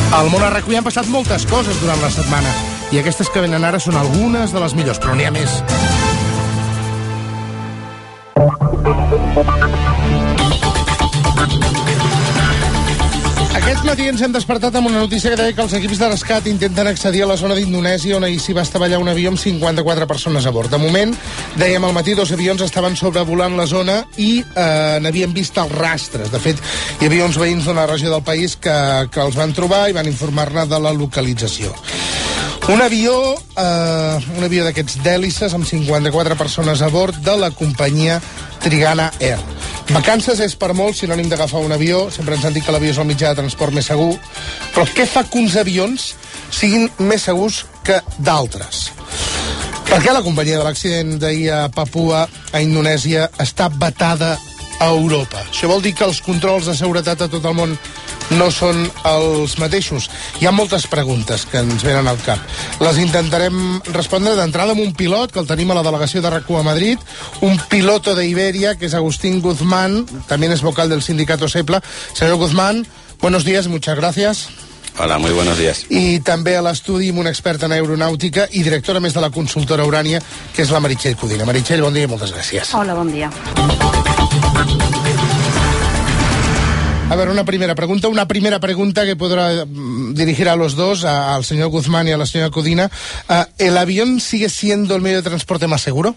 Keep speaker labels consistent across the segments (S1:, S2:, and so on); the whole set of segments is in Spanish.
S1: Al món arracui han passat moltes coses durant la setmana i aquestes que venen ara són algunes de les millors, però n'hi ha més. Aquest matí ens hem despertat amb una notícia que deia que els equips de rescat intenten accedir a la zona d'Indonèsia on ahir s'hi va estavellar un avió amb 54 persones a bord. De moment, dèiem al matí, 2 avions estaven sobrevolant la zona i n'havien vist els rastres. De fet, hi havia uns veïns d'una regió del país que els van trobar i van informar-ne de la localització. Un avió d'aquests d'hèlices amb 54 persones a bord de la companyia Trigana Air. Vacances és per molts sinònim d'agafar un avió, sempre ens han dit que l'avió és el mitjà de transport més segur, però què fa que uns avions siguin més segurs que d'altres? Per què la companyia de l'accident d'ahir a Papua, a Indonèsia, està vetada a Europa? Això vol dir que els controls de seguretat a tot el món no són els mateixos? Hi ha moltes preguntes que ens venen al cap. Les intentarem respondre d'entrada amb un pilot, que el tenim a la delegació de RAC1 a Madrid, un piloto de Iberia, que es Agustín Guzmán, también es vocal del sindicato SEPLA. Señor Guzmán, buenos días, muchas gracias.
S2: Hola, muy buenos días.
S1: I també a l'estudi amb una experta en aeronàutica i directora més de la consultora Urània, que és la Meritxell Codina. Meritxell, bon dia i moltes gràcies.
S3: Hola, bon dia.
S1: A ver, una primera pregunta que podrá dirigir a los dos, al señor Guzmán y a la señora Codina. ¿El avión sigue siendo el medio de transporte más seguro?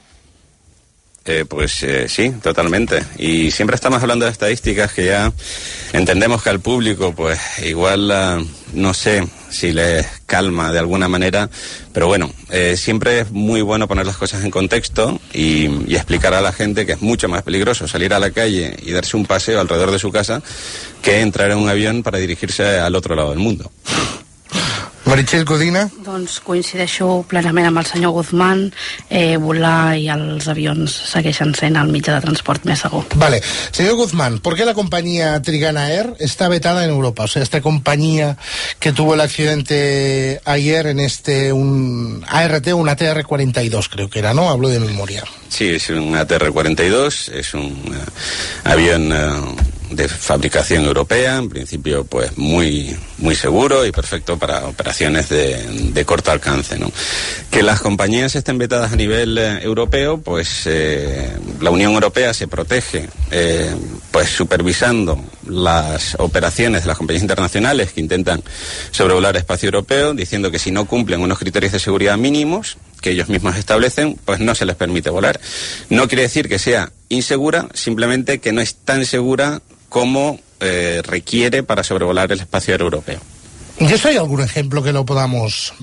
S2: Sí, totalmente. Y siempre estamos hablando de estadísticas que ya entendemos que al público, pues igual, no sé si les calma de alguna manera, pero bueno, siempre es muy bueno poner las cosas en contexto y explicar a la gente que es mucho más peligroso salir a la calle y darse un paseo alrededor de su casa que entrar en un avión para dirigirse al otro lado del mundo.
S1: Meritxell Codina?
S3: Doncs coincideixo plenament amb el senyor Guzmán. Volar i els avions segueixen sent el mitjà de transport més segur.
S1: Vale. Señor Guzmán, ¿por qué la compañía Trigana Air está vetada en Europa? O sea, esta compañía que tuvo el accidente ayer en un ART, un ATR-42 creo que era, ¿no? Hablo de memoria.
S2: Sí, es un ATR-42, es un avión de fabricación europea, en principio pues muy seguro y perfecto para operaciones de corto alcance, ¿no? Que las compañías estén vetadas a nivel europeo, pues la Unión Europea se protege pues supervisando las operaciones de las compañías internacionales que intentan sobrevolar espacio europeo, diciendo que si no cumplen unos criterios de seguridad mínimos que ellos mismos establecen, pues no se les permite volar. No quiere decir que sea insegura, simplemente que no es tan segura como requiere para sobrevolar el espacio aéreo europeo.
S1: ¿Y eso hay algún ejemplo que lo podamos...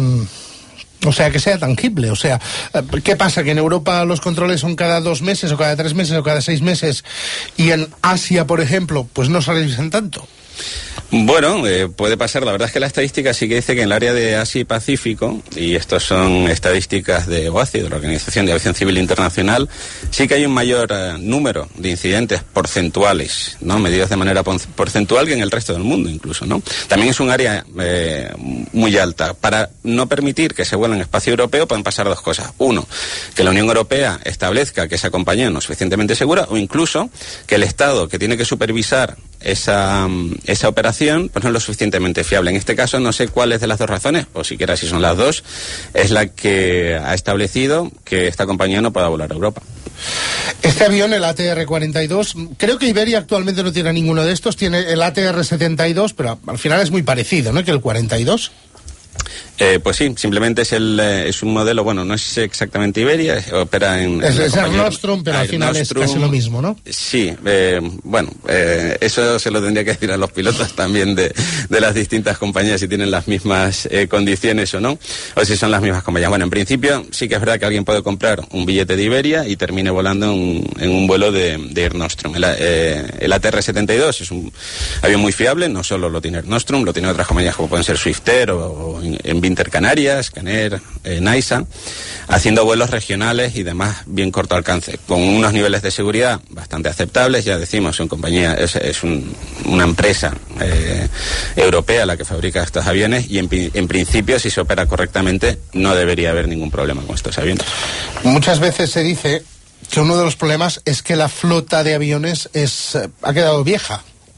S1: o sea, que sea tangible? O sea, ¿qué pasa? ¿Que en Europa los controles son cada 2 meses o cada 3 meses o cada 6 meses y en Asia, por ejemplo, pues no se revisan tanto?
S2: Bueno, puede pasar. La verdad es que la estadística sí que dice que en el área de Asia y Pacífico, y estos son estadísticas de OACI, de la Organización de Aviación Civil Internacional, sí que hay un mayor número de incidentes porcentuales, ¿no? Medidos de manera porcentual que en el resto del mundo incluso, ¿no? También es un área muy alta. Para no permitir que se vuele en espacio europeo pueden pasar 2 cosas. Uno, que la Unión Europea establezca que esa compañía no es suficientemente segura, o incluso que el Estado que tiene que supervisar esa operación pues no es lo suficientemente fiable. En este caso no sé cuáles de las 2 razones, o siquiera si son las 2, es la que ha establecido que esta compañía no pueda volar a Europa.
S1: Este avión, el ATR-42, creo que Iberia actualmente no tiene ninguno de estos, tiene el ATR-72, pero al final es muy parecido, ¿no?, que el 42.
S2: Pues sí, simplemente es un modelo, bueno, no es exactamente Iberia, opera en...
S1: Es Air Nostrum, pero al final es casi lo mismo, ¿no?
S2: Sí, bueno, eso se lo tendría que decir a los pilotos también de las distintas compañías, si tienen las mismas condiciones o no, o si son las mismas compañías. Bueno, en principio sí que es verdad que alguien puede comprar un billete de Iberia y termine volando en un vuelo de Air Nostrum. El ATR-72 es un avión muy fiable, no solo lo tiene Air Nostrum, lo tiene otras compañías como pueden ser Swiftair o en Intercanarias, Caner, Naisa, haciendo vuelos regionales y demás bien corto alcance, con unos niveles de seguridad bastante aceptables. Ya decimos, es una empresa europea la que fabrica estos aviones y en principio, si se opera correctamente, no debería haber ningún problema con estos aviones.
S1: Muchas veces se dice que uno de los problemas es que la flota de aviones ha quedado vieja.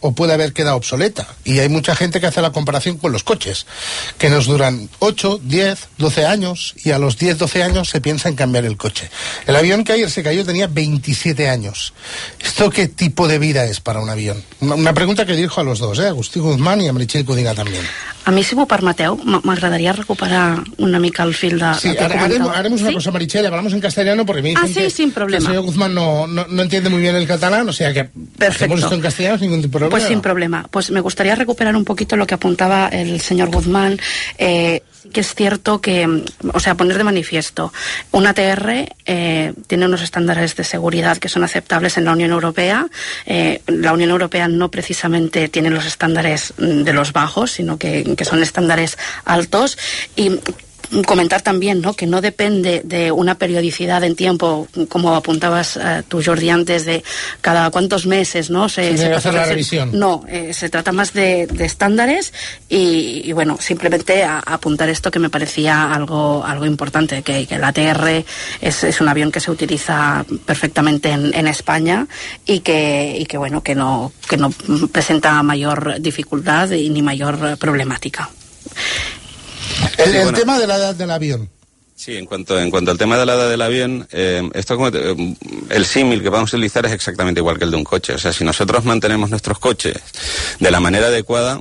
S1: o puede haber quedado obsoleta. Y hay mucha gente que hace la comparación con los coches, que nos duran 8, 10, 12 años, y a los 10, 12 años se piensa en cambiar el coche. El avión que ayer se cayó tenía 27 años. ¿Esto qué tipo de vida es para un avión? Una pregunta que dirijo a los dos, Agustí Guzmán i a Meritxell Codina també.
S3: A mi, si m'ho permeteu, m'agradaria recuperar una mica el fil de...
S1: Sí, haremos una cosa, Meritxell, hablamos en castellano porque me dicen que
S3: sin problema.
S1: El señor Guzmán no entiende muy bien el catalán, o sea que hacemos esto en castellano sin ningún problema.
S3: Pues sin problema. Pues me gustaría recuperar un poquito lo que apuntaba el señor Guzmán. Que es cierto que, o sea, poner de manifiesto, un ATR tiene unos estándares de seguridad que son aceptables en la Unión Europea. La Unión Europea no precisamente tiene los estándares de los bajos, sino que son estándares altos. Y comentar también, ¿no?, que no depende de una periodicidad en tiempo, como apuntabas tú, Jordi, antes, de cada cuántos meses, ¿no? Se
S1: pasa la revisión.
S3: No, se trata más de estándares y bueno, simplemente apuntar esto, que me parecía algo importante, que el ATR es un avión que se utiliza perfectamente en España y que bueno, que no presenta mayor dificultad ni mayor problemática.
S1: El tema de la edad del avión.
S2: Sí, en cuanto al tema de la edad del avión, el símil que vamos a utilizar es exactamente igual que el de un coche. O sea, si nosotros mantenemos nuestros coches de la manera adecuada,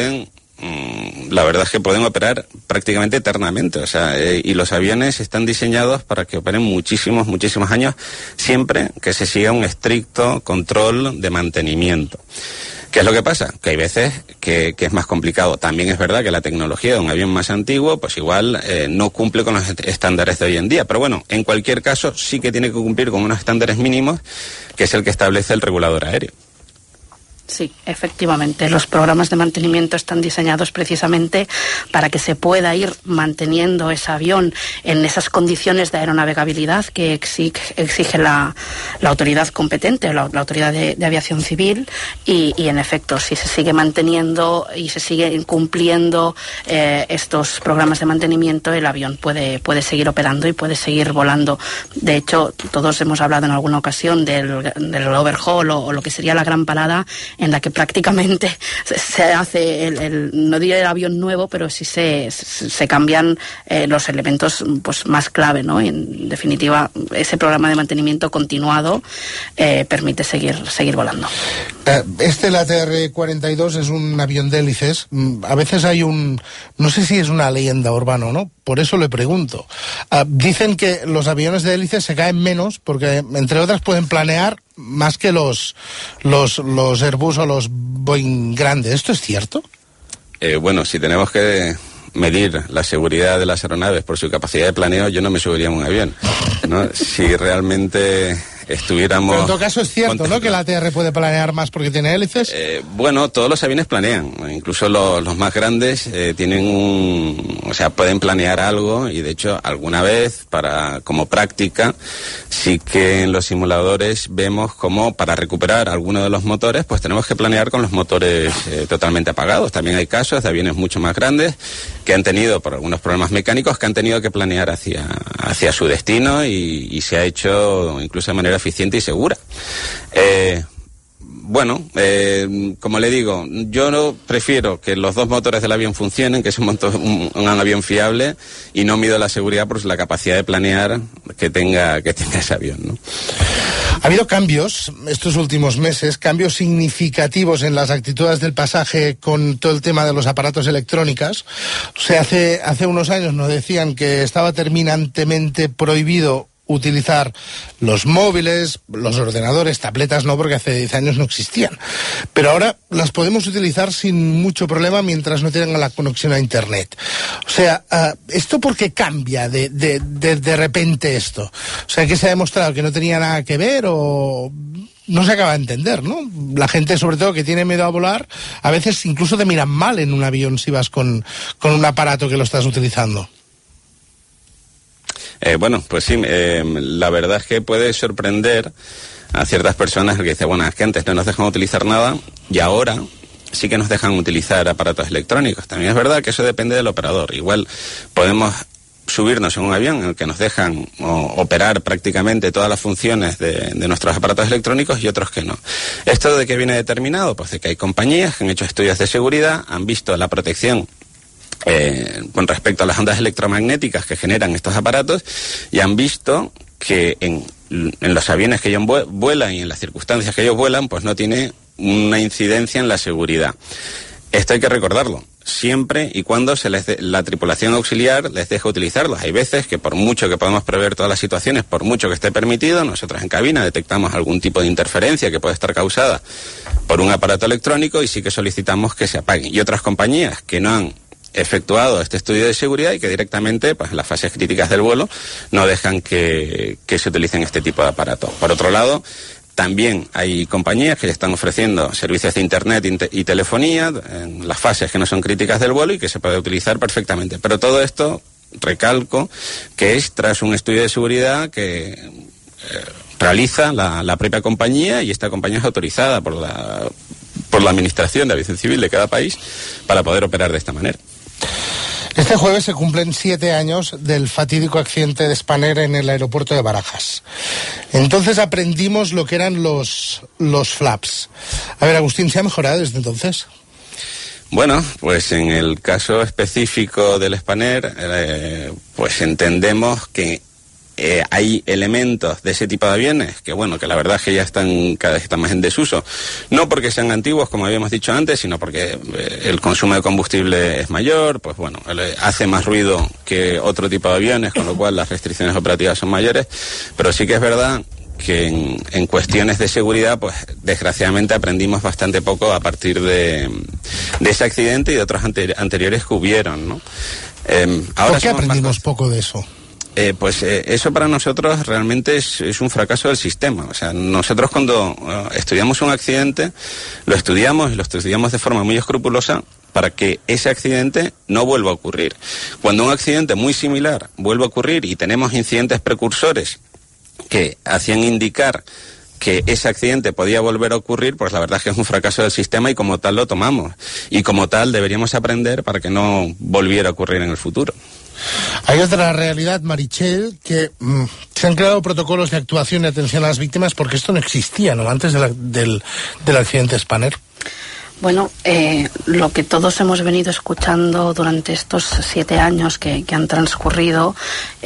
S2: la verdad es que pueden operar prácticamente eternamente. O sea, y los aviones están diseñados para que operen muchísimos años, siempre que se siga un estricto control de mantenimiento. ¿Qué es lo que pasa? Que hay veces que es más complicado. También es verdad que la tecnología de un avión más antiguo, pues igual no cumple con los estándares de hoy en día. Pero bueno, en cualquier caso sí que tiene que cumplir con unos estándares mínimos, que es el que establece el regulador aéreo.
S3: Sí, efectivamente. Los programas de mantenimiento están diseñados precisamente para que se pueda ir manteniendo ese avión en esas condiciones de aeronavegabilidad que exige la autoridad competente, la autoridad de aviación civil, y en efecto, si se sigue manteniendo y se siguen cumpliendo estos programas de mantenimiento, el avión puede seguir operando y puede seguir volando. De hecho, todos hemos hablado en alguna ocasión del overhaul o lo que sería la gran parada, en la que prácticamente se hace no diré el avión nuevo, pero sí se cambian los elementos pues más clave, ¿no? Y en definitiva, ese programa de mantenimiento continuado permite seguir volando.
S1: El ATR-42 es un avión de hélices. A veces hay no sé si es una leyenda urbana o no, por eso le pregunto. Dicen que los aviones de hélices se caen menos porque, entre otras, pueden planear más que los Airbus o los Boeing grandes. ¿Esto es cierto?
S2: Bueno, si tenemos que medir la seguridad de las aeronaves por su capacidad de planeo, yo no me subiría a un avión, ¿no? Si realmente estuviéramos...
S1: Pero en todo caso es cierto, ¿no?, que la ATR puede planear más porque tiene hélices.
S2: Bueno, todos los aviones planean, incluso los más grandes pueden planear algo, y de hecho alguna vez, como práctica, sí que en los simuladores vemos como para recuperar alguno de los motores, pues tenemos que planear con los motores totalmente apagados. También hay casos de aviones mucho más grandes que han tenido, por algunos problemas mecánicos, que han tenido que planear hacia su destino, y se ha hecho incluso de manera eficiente y segura. Como le digo, yo no prefiero que los dos motores del avión funcionen, que es un avión fiable, y no mido la seguridad por la capacidad de planear que tenga ese avión, ¿no?
S1: Ha habido cambios estos últimos meses, cambios significativos en las actitudes del pasaje con todo el tema de los aparatos electrónicos. O sea, hace unos años nos decían que estaba terminantemente prohibido utilizar los móviles, los ordenadores, tabletas no, porque hace 10 años no existían. Pero ahora las podemos utilizar sin mucho problema mientras no tengan la conexión a Internet. O sea, ¿esto por qué cambia de repente esto? O sea, que se ha demostrado que no tenía nada que ver, o no se acaba de entender, ¿no? La gente, sobre todo, que tiene miedo a volar, a veces incluso te miran mal en un avión si vas con un aparato que lo estás utilizando.
S2: Pues sí, la verdad es que puede sorprender a ciertas personas que dicen, bueno, es que antes no nos dejan utilizar nada y ahora sí que nos dejan utilizar aparatos electrónicos. También es verdad que eso depende del operador. Igual podemos subirnos en un avión en el que nos dejan operar prácticamente todas las funciones de nuestros aparatos electrónicos y otros que no. ¿Esto de qué viene determinado? Pues de que hay compañías que han hecho estudios de seguridad, han visto la protección con respecto a las ondas electromagnéticas que generan estos aparatos y han visto que en los aviones que ellos vuelan y en las circunstancias que ellos vuelan, pues no tiene una incidencia en la seguridad. Esto hay que recordarlo, siempre y cuando la tripulación auxiliar les deje utilizarlos. Hay veces que por mucho que podamos prever todas las situaciones, por mucho que esté permitido, nosotros en cabina detectamos algún tipo de interferencia que puede estar causada por un aparato electrónico y sí que solicitamos que se apaguen. Y otras compañías que no han efectuado este estudio de seguridad y que directamente, pues en las fases críticas del vuelo, no dejan que se utilicen este tipo de aparatos. Por otro lado, también hay compañías que ya están ofreciendo servicios de internet y telefonía en las fases que no son críticas del vuelo y que se puede utilizar perfectamente. Pero todo esto, recalco, que es tras un estudio de seguridad que realiza la propia compañía, y esta compañía es autorizada por la Administración de Aviación Civil de cada país para poder operar de esta manera.
S1: Este jueves se cumplen 7 años del fatídico accidente de Spanair en el aeropuerto de Barajas. Entonces aprendimos lo que eran los flaps. A ver, Agustín, ¿se ha mejorado desde entonces?
S2: Bueno, pues en el caso específico del Spanair, pues entendemos que hay elementos de ese tipo de aviones que, bueno, que la verdad es que ya cada vez están más en desuso. No porque sean antiguos, como habíamos dicho antes, sino porque el consumo de combustible es mayor, pues bueno, hace más ruido que otro tipo de aviones, con lo cual las restricciones operativas son mayores. Pero sí que es verdad que en cuestiones de seguridad, pues desgraciadamente aprendimos bastante poco a partir de ese accidente y de otros anteriores que hubieron, ¿no? Ahora
S1: ¿por qué aprendimos poco de eso?
S2: Eso para nosotros realmente es un fracaso del sistema. O sea, nosotros cuando estudiamos un accidente, lo estudiamos de forma muy escrupulosa para que ese accidente no vuelva a ocurrir. Cuando un accidente muy similar vuelve a ocurrir y tenemos incidentes precursores que hacían indicar que ese accidente podía volver a ocurrir, pues la verdad es que es un fracaso del sistema y como tal lo tomamos. Y como tal deberíamos aprender para que no volviera a ocurrir en el futuro.
S1: Hay otra realidad, Marichel, que se han creado protocolos de actuación y atención a las víctimas porque esto no existía, ¿no?, antes del accidente Spanair.
S3: Bueno, lo que todos hemos venido escuchando durante estos 7 años que han transcurrido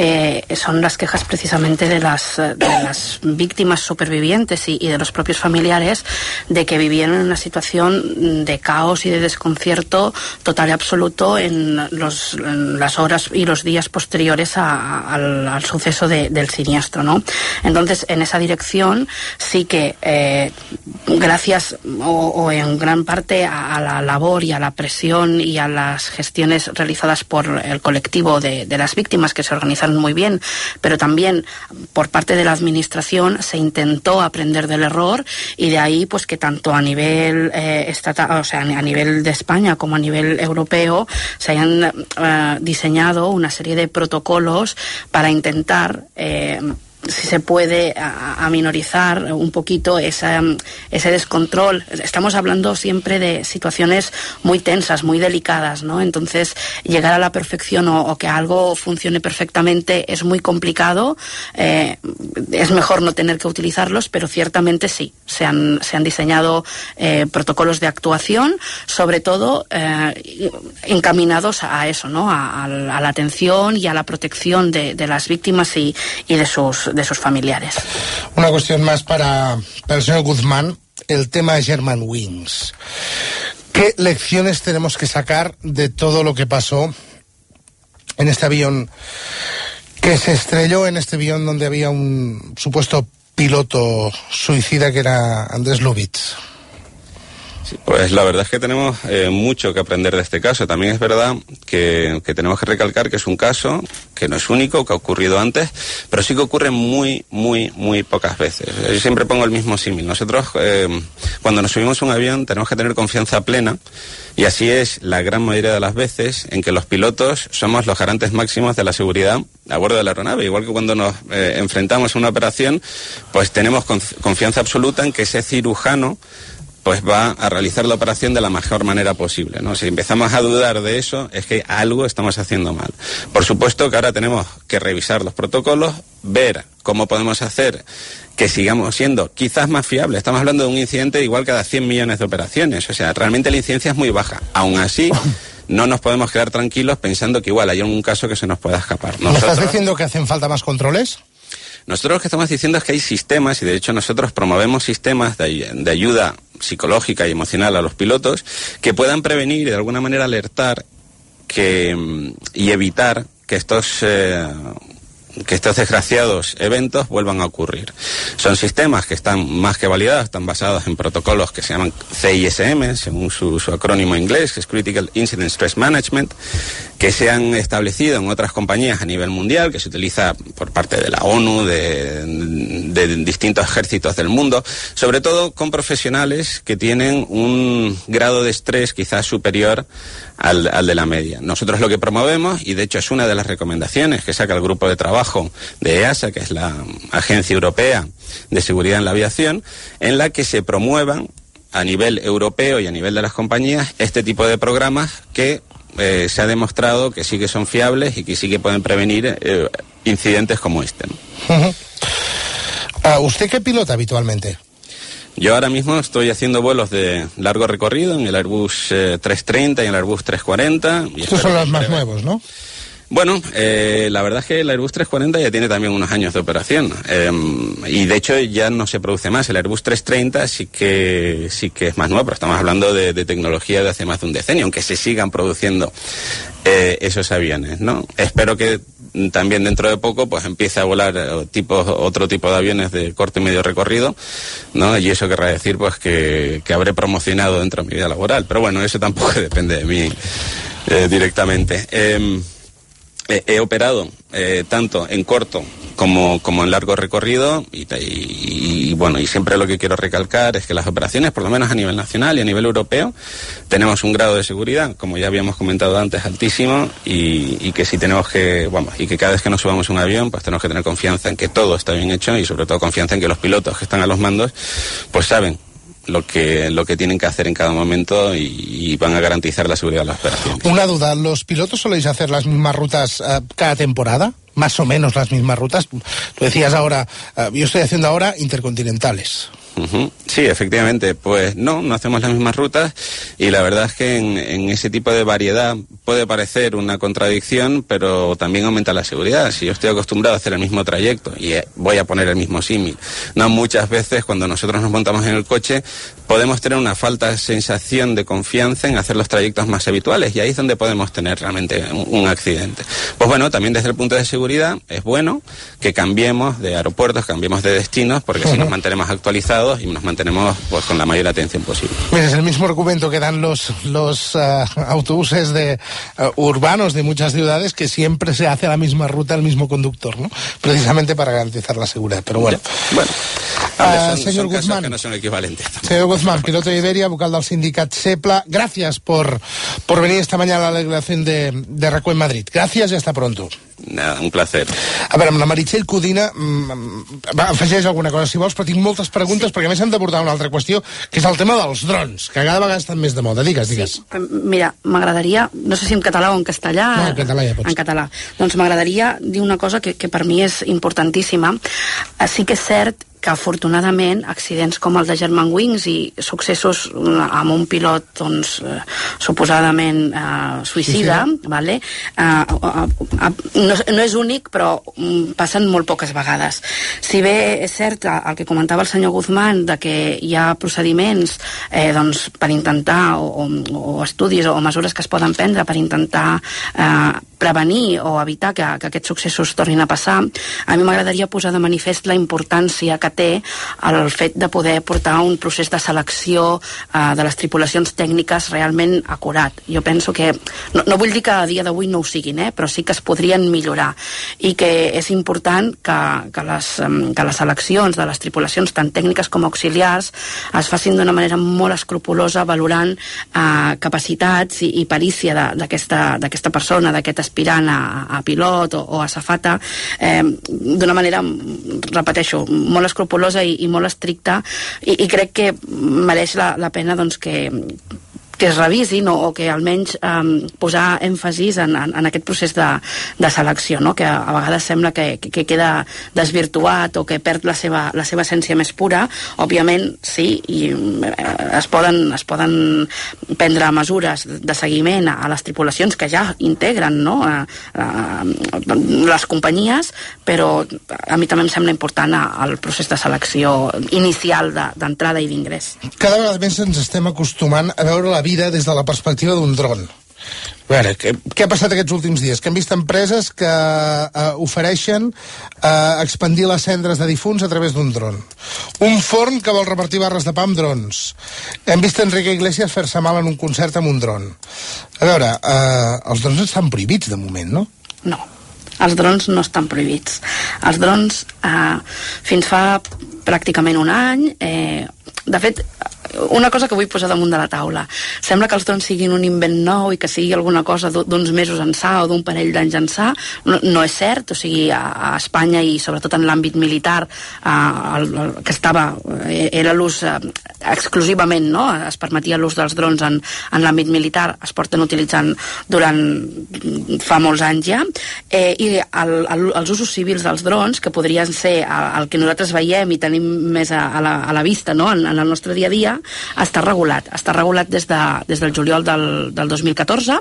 S3: son las quejas precisamente de las víctimas supervivientes y de los propios familiares, de que vivieron en una situación de caos y de desconcierto total y absoluto en las horas y los días posteriores al suceso del siniestro, ¿no? Entonces, en esa dirección sí que gracias o en gran parte a la labor y a la presión y a las gestiones realizadas por el colectivo de las víctimas, que se organizaron muy bien, pero también por parte de la administración se intentó aprender del error, y de ahí pues que tanto a nivel estatal, o sea, a nivel de España como a nivel europeo, se hayan diseñado una serie de protocolos para intentar si se puede aminorizar un poquito ese descontrol. Estamos hablando siempre de situaciones muy tensas, muy delicadas, ¿no? Entonces, llegar a la perfección o que algo funcione perfectamente es muy complicado. Es mejor no tener que utilizarlos, pero ciertamente sí, se han diseñado protocolos de actuación, sobre todo encaminados a eso, ¿no? A la atención y a la protección de las víctimas y de sus familiares.
S1: Una cuestión más para el señor Guzmán, el tema de Germanwings. ¿Qué lecciones tenemos que sacar de todo lo que pasó en este avión que se estrelló, en este avión donde había un supuesto piloto suicida que era Andrés Lubitz?
S2: Sí, pues la verdad es que tenemos mucho que aprender de este caso. También es verdad que tenemos que recalcar que es un caso que no es único, que ha ocurrido antes, pero sí que ocurre muy, muy, muy pocas veces. Yo siempre pongo el mismo símil. Nosotros, cuando nos subimos a un avión, tenemos que tener confianza plena, y así es la gran mayoría de las veces en que los pilotos somos los garantes máximos de la seguridad a bordo de la aeronave. Igual que cuando nos enfrentamos a una operación, pues tenemos confianza absoluta en que ese cirujano pues va a realizar la operación de la mejor manera posible, ¿no? Si empezamos a dudar de eso, es que algo estamos haciendo mal. Por supuesto que ahora tenemos que revisar los protocolos, ver cómo podemos hacer que sigamos siendo quizás más fiables. Estamos hablando de un incidente igual cada 100 millones de operaciones, o sea, realmente la incidencia es muy baja. Aún así, no nos podemos quedar tranquilos pensando que igual hay un caso que se nos pueda escapar.
S1: ¿Me estás diciendo que hacen falta más controles?
S2: Nosotros lo que estamos diciendo es que hay sistemas, y de hecho nosotros promovemos sistemas de ayuda psicológica y emocional a los pilotos que puedan prevenir y de alguna manera alertar y evitar que estos desgraciados eventos vuelvan a ocurrir. Son sistemas que están más que validados, están basados en protocolos que se llaman CISM, según su acrónimo inglés, que es Critical Incident Stress Management, que se han establecido en otras compañías a nivel mundial, que se utiliza por parte de la ONU, de distintos ejércitos del mundo, sobre todo con profesionales que tienen un grado de estrés quizás superior al de la media. Nosotros lo que promovemos, y de hecho es una de las recomendaciones que saca el grupo de trabajo de EASA, que es la Agencia Europea de Seguridad en la Aviación, en la que se promuevan a nivel europeo y a nivel de las compañías este tipo de programas que se ha demostrado que sí que son fiables y que sí que pueden prevenir incidentes como este, ¿no?
S1: ¿Usted qué pilota habitualmente?
S2: Yo ahora mismo estoy haciendo vuelos de largo recorrido en el Airbus 330 y en el Airbus 340.
S1: Estos son los más nuevos, ¿no?
S2: Bueno, la verdad es que el Airbus 340 ya tiene también unos años de operación y de hecho ya no se produce más. El Airbus 330 sí que es más nuevo, pero estamos hablando de tecnología de hace más de un decenio, aunque se sigan produciendo esos aviones, ¿no? Espero que también dentro de poco pues empiece a volar otro tipo de aviones de corto y medio recorrido, ¿no? Y eso querrá decir pues que habré promocionado dentro de mi vida laboral, pero bueno, eso tampoco depende de mí directamente. He operado tanto en corto como en largo recorrido y bueno, y siempre lo que quiero recalcar es que las operaciones, por lo menos a nivel nacional y a nivel europeo, tenemos un grado de seguridad, como ya habíamos comentado antes, altísimo, y que si tenemos que, y que cada vez que nos subamos a un avión, pues tenemos que tener confianza en que todo está bien hecho y sobre todo confianza en que los pilotos que están a los mandos, pues saben lo que tienen que hacer en cada momento y van a garantizar la seguridad de las operaciones.
S1: Una duda, ¿los pilotos soléis hacer las mismas rutas cada temporada? Más o menos las mismas rutas. Tú decías ahora, yo estoy haciendo ahora intercontinentales.
S2: Uh-huh. Sí, efectivamente, pues no hacemos las mismas rutas y la verdad es que en ese tipo de variedad puede parecer una contradicción, pero también aumenta la seguridad. Si yo estoy acostumbrado a hacer el mismo trayecto y voy a poner el mismo símil, no, muchas veces cuando nosotros nos montamos en el coche podemos tener una falta de sensación de confianza en hacer los trayectos más habituales y ahí es donde podemos tener realmente un accidente. Pues bueno, también desde el punto de seguridad es bueno que cambiemos de aeropuertos, cambiemos de destinos, porque así nos mantenemos actualizados y nos mantenemos pues con la mayor atención posible.
S1: Mira, es el mismo argumento que dan los autobuses urbanos de muchas ciudades, que siempre se hace la misma ruta el mismo conductor, ¿no? Precisamente para garantizar la seguridad. Pero bueno.
S2: Señor Guzmán, que no son equivalentes.
S1: Señor Guzmán, piloto de Iberia, vocal del sindicat SEPLA, gracias por venir esta mañana a la delegación de RACO en Madrid. Gracias y hasta pronto.
S2: Nada, un placer.
S1: A veure, amb la Meritxell Codina afegeix alguna cosa si vols, però tinc moltes preguntes perquè a més hem d'abordar una altra qüestió, que és el tema dels drons, que cada vegada estan més de moda. Digues.
S3: Sí, mira, m'agradaria, no sé si en català o en castellà.
S1: No, en català ja pots.
S3: En català. Doncs m'agradaria dir una cosa que per mi és importantíssima. Sí que és cert que afortunadament accidents com el de Germanwings i successos amb un pilot doncs, suposadament suïcida, vale? No és únic, però passen molt poques vegades. Si bé és cert el que comentava el senyor Guzmán, de que hi ha procediments doncs, per intentar o estudis o mesures que es poden prendre per intentar prevenir o evitar que aquests successos tornin a passar, a mi m'agradaria posar de manifest la importància que té el fet de poder portar un procés de selecció de les tripulacions tècniques realment acurat. Jo penso que, no vull dir que a dia d'avui no ho siguin, però sí que es podrien millorar i que és important que les seleccions de les tripulacions tant tècniques com auxiliars es facin d'una manera molt escrupulosa valorant capacitats i perícia d'aquesta persona, d'aquest aspirant a pilot o a safata, d'una manera, repeteixo, molt escrupulosa i molt estricta, i crec que mereix la pena doncs, que es revisin o que almenys posar èmfasis en aquest procés de selecció, no? Que a vegades sembla que queda desvirtuat o que perd la seva essència més pura. Òbviament, sí, i es poden prendre mesures de seguiment a les tripulacions que ja integren, no? Les companyies, però a mi també em sembla important el procés de selecció inicial d'entrada i d'ingrés.
S1: Cada vegada més ens estem acostumant a veure la vida des de la perspectiva d'un dron. A veure, què ha passat aquests últims dies? Que hem vist empreses que ofereixen expandir les cendres de difunts a través d'un dron. Un forn que vol repartir barres de pa amb drons. Hem vist Enrique Iglesias fer-se mal en un concert amb un dron. A veure, els drons estan prohibits de moment, no?
S3: No, els drons no estan prohibits. Els drons, fins fa pràcticament un any, de fet, una cosa que vull posar damunt de la taula. Sembla que els drons siguin un invent nou i que sigui alguna cosa d'uns mesos ençà o d'un parell d'anys ençà. No és cert, o sigui, a Espanya i sobretot en l'àmbit militar que era l'ús exclusivament, no? Es permetia l'ús dels drons en l'àmbit militar, es porten utilitzant durant fa molts anys ja, i els usos civils dels drons, que podrien ser el que nosaltres veiem i tenim més a la vista, no? En el nostre dia a dia, està regulat des del juliol del 2014.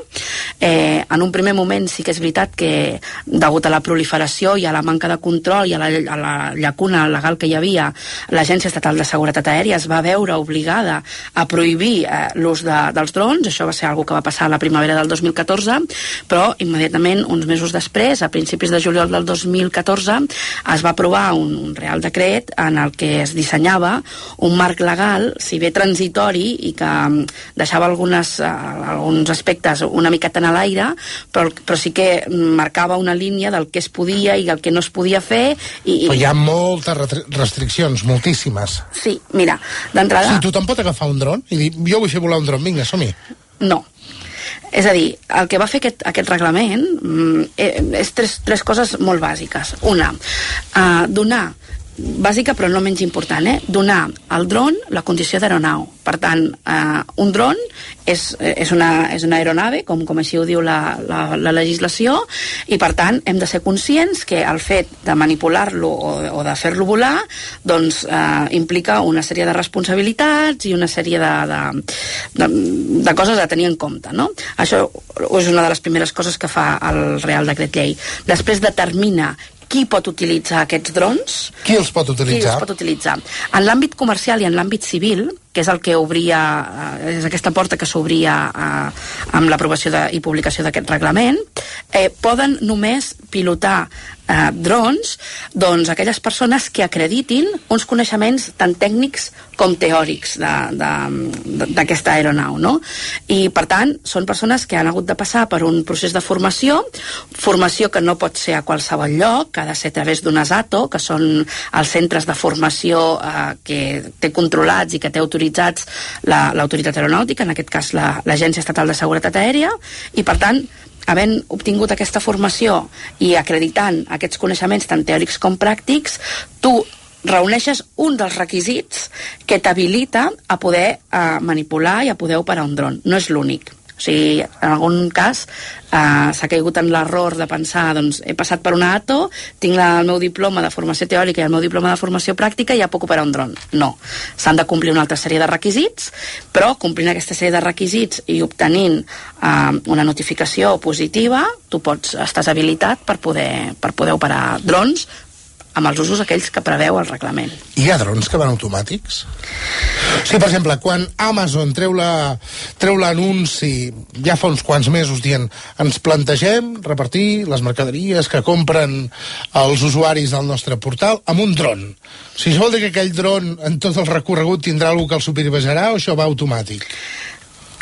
S3: En un primer moment sí que és veritat que degut a la proliferació i a la manca de control i a la llacuna legal que hi havia, l'Agència Estatal de Seguretat Aèria es va veure obligada a prohibir l'ús dels drons. Això va ser una cosa que va passar a la primavera del 2014, però immediatament, uns mesos després, a principis de juliol del 2014, es va aprovar un Real Decret en el que es dissenyava un marc legal, si bé transitori, i que deixava alguns aspectes una miqueta en l'aire, però sí que marcava una línia del que es podia i el que no es podia fer.
S1: Però hi ha moltes restriccions, moltíssimes.
S3: Sí, mira, d'entrada...
S1: Sí, tothom pot agafar un dron i dir, jo vull fer volar un dron, vinga, som-hi.
S3: No. És a dir, el que va fer aquest reglament és tres coses molt bàsiques. Una, donar, bàsica però no menys important, donar al dron la condició d'aeronau. Per tant, un dron és una aeronave, com així ho diu la legislació, i per tant hem de ser conscients que el fet de manipular-lo o de fer-lo volar doncs implica una sèrie de responsabilitats i una sèrie de coses a tenir en compte, no? Això és una de les primeres coses que fa el Real Decret Llei. Després determina qui pot utilitzar aquests drons.
S1: Qui els pot utilitzar?
S3: En l'àmbit comercial i en l'àmbit civil, que és el que obria, és aquesta porta que s'obria amb l'aprovació i publicació d'aquest reglament, poden només pilotar drons doncs aquelles persones que acreditin uns coneixements tant tècnics com teòrics d'aquesta aeronau, no? I per tant són persones que han hagut de passar per un procés de formació que no pot ser a qualsevol lloc, que ha de ser a través d'un ESATO, que són els centres de formació que té controlats i que té autoritzats l'autoritat aeronàutica, en aquest cas l'Agència Estatal de Seguretat Aèria, i per tant, havent obtingut aquesta formació i acreditant aquests coneixements tant teòrics com pràctics, tu reuneixes un dels requisits que t'habilita a poder manipular i a poder operar un dron. No és l'únic. O sigui, en algun cas s'ha caigut en l'error de pensar, doncs he passat per una ATO, tinc el meu diploma de formació teòrica i el meu diploma de formació pràctica i ja puc operar un dron. No, s'han de complir una altra sèrie de requisits, però complint aquesta sèrie de requisits i obtenint una notificació positiva, tu estàs habilitat per poder operar drons amb els usos aquells que preveu el reglament.
S1: Hi ha drons que van automàtics? Sí, per exemple, quan Amazon treu l'anunci ja fa uns quants mesos dient ens plantegem repartir les mercaderies que compren els usuaris del nostre portal amb un dron. O sigui, això vol dir que aquell dron en tot el recorregut tindrà algú que el supervisarà o això va automàtic?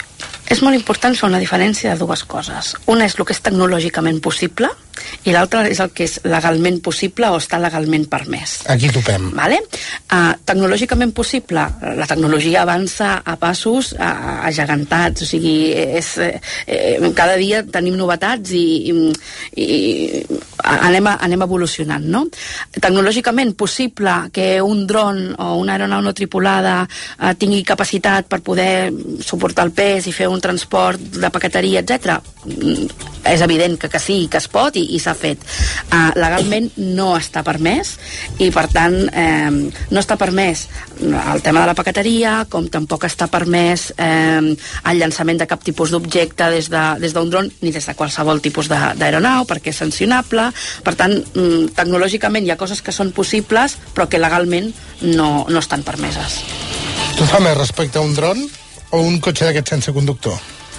S3: És molt important fer una diferència de dues coses. Una és el que és tecnològicament possible i l'altra és el que és legalment possible o està legalment permès.
S1: Aquí topem.
S3: Vale? Tecnològicament possible, la tecnologia avança a passos agegantats, o sigui, cada dia tenim novetats i anem evolucionant, no? Tecnològicament possible que un dron o una aeronau no tripulada tingui capacitat per poder suportar el pes i fer un transport de paqueteria, etc. És evident que sí, que es pot i s'ha fet. Legalment no està permès i per tant no està permès el tema de la paqueteria, com tampoc està permès el llançament de cap tipus d'objecte des d'un dron ni des de qualsevol tipus d'aeronau perquè és sancionable. Per tant, tecnològicament hi ha coses que són possibles però que legalment no estan permeses.
S1: Tu fa més respecte a un dron o un cotxe d'aquest sense conductor?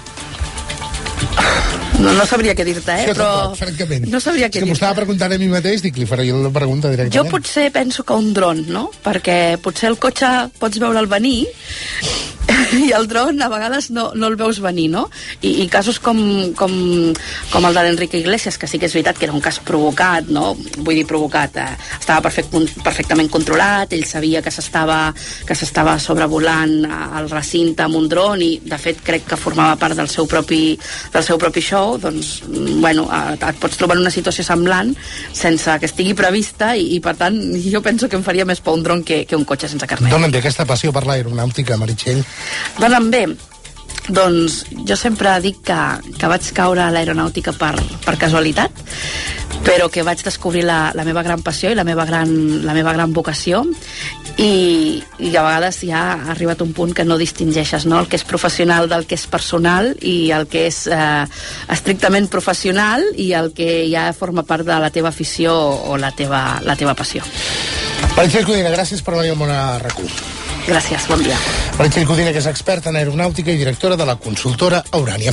S3: No sabria què dir-te, però...
S1: Tampoc, francament.
S3: No sabria què dir-te.
S1: És que m'ho estava preguntant a mi mateix, dic, li faré la pregunta directament.
S3: Jo potser penso que un dron, no? Perquè potser el cotxe pots veure'l venir i el dron a vegades no el veus venir, no? I casos com el de l'Enrique Iglesias, que sí que és veritat que era un cas provocat, no? Vull dir provocat, estava perfectament controlat, ell sabia que s'estava sobrevolant el recinte amb un dron i de fet crec que formava part del seu propi show, doncs, bueno, et pots trobar en una situació semblant sense que estigui prevista i per tant jo penso que em faria més por un dron que un cotxe sense carnet.
S1: D'on en té aquesta passió per l'aeronàutica, Meritxell?
S3: Doncs bé, doncs jo sempre dic que vaig caure a l'aeronàutica per casualitat, però que vaig descobrir la meva gran passió i la meva gran vocació i a vegades ja ha arribat un punt que no distingeixes, no? El que és professional del que és personal i el que és estrictament professional i el que ja forma part de la teva afició o la teva passió.
S1: Meritxell Codina, gràcies per venir al món a RAC1.
S3: Gràcies, bon dia.
S1: Meritxell Codina, que és experta en aeronàutica i directora de la consultora Aurània.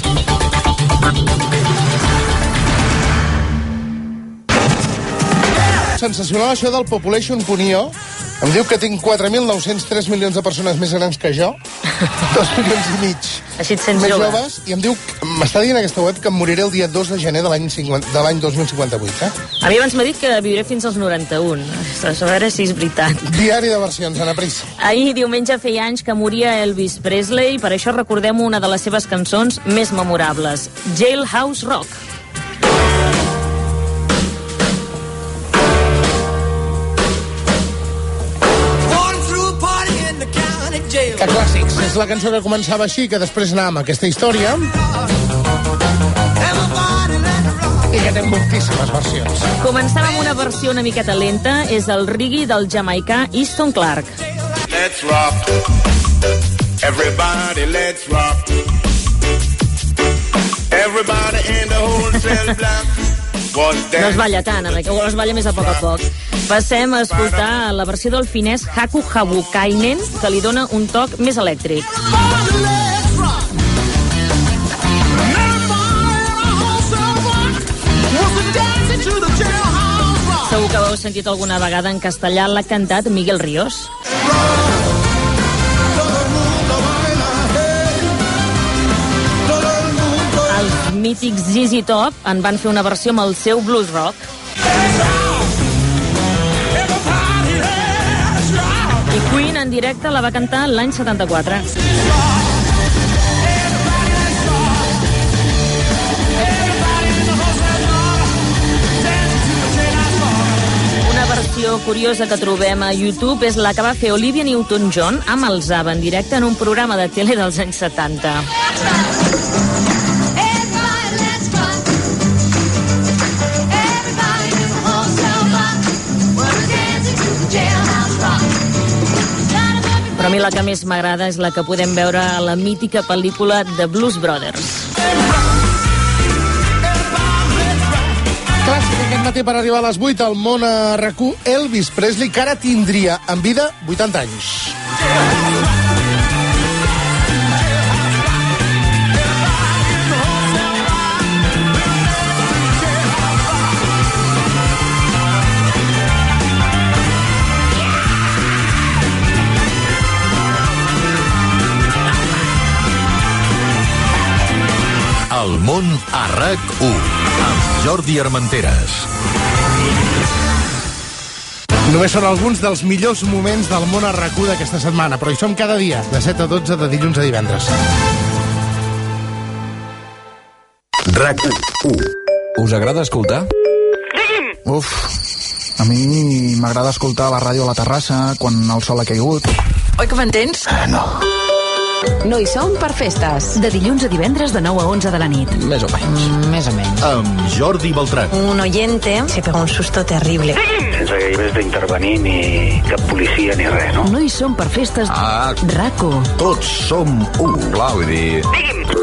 S1: Sensacional això del Population.io. Em diu que tinc 4.903 milions de persones més grans que jo, 2 milions i mig
S3: així et sents
S1: més
S3: jove.
S1: joves, i em diu, m'està dient aquesta web que em moriré el dia 2 de gener de l'any 2058,
S4: A mi abans m'ha dit que viuré fins als 91. A veure si és veritat.
S1: Diari de versions, Ana Pris.
S4: Ahir, diumenge, feia anys que moria Elvis Presley, per això recordem una de les seves cançons més memorables, Jailhouse Rock.
S1: Que clàssics. És la cançó que començava així, que després anava amb aquesta història i que té moltíssimes versions.
S4: Començava amb una versió una miqueta lenta, és el reggae del jamaicà Easton Clark.
S5: Let's rock. Everybody, let's rock. Everybody in the wholesale block.
S4: No es balla tant, o es balla més a poc. Passem a escoltar la versió del finès Haku Havukainen, que li dona un toc més elèctric. Segur que heu sentit alguna vegada en castellà, l'ha cantat Miguel Ríos. Els mítics ZZ Top en van fer una versió amb el seu blues rock. I Queen en directe la va cantar l'any 74. Una versió curiosa que trobem a YouTube és la que va fer Olivia Newton-John amb el Zaba en directe en un programa de tele dels anys 70. Però a mi la que més m'agrada és la que podem veure a la mítica pel·lícula The Blues Brothers.
S1: Clàssic aquest matí per arribar a les 8 al món a RAC1, Elvis Presley, que ara tindria en vida 80 anys.
S6: a RAC1 amb Jordi Armenteres.
S1: Només són alguns dels millors moments del món a RAC1 d'aquesta setmana, però hi som cada dia, de 7 a 12, de dilluns a divendres.
S6: RAC1.
S7: Us agrada escoltar?
S8: Uf, a mi m'agrada escoltar la ràdio a la terrassa quan el sol ha caigut.
S9: Oi que m'entens?
S8: No.
S10: No hi som per festes. De dilluns a divendres de 9 a 11 de la nit.
S7: Més o menys.
S9: Més o menys.
S6: Amb Jordi Beltrán.
S9: Un oyente se pegó un susto terrible.
S11: Sense que hi hagués d'intervenir ni cap policia ni res, no?
S10: No hi som per festes. RAC1.
S6: Tots som u.
S7: Clar, vull dir...
S11: Digui'm!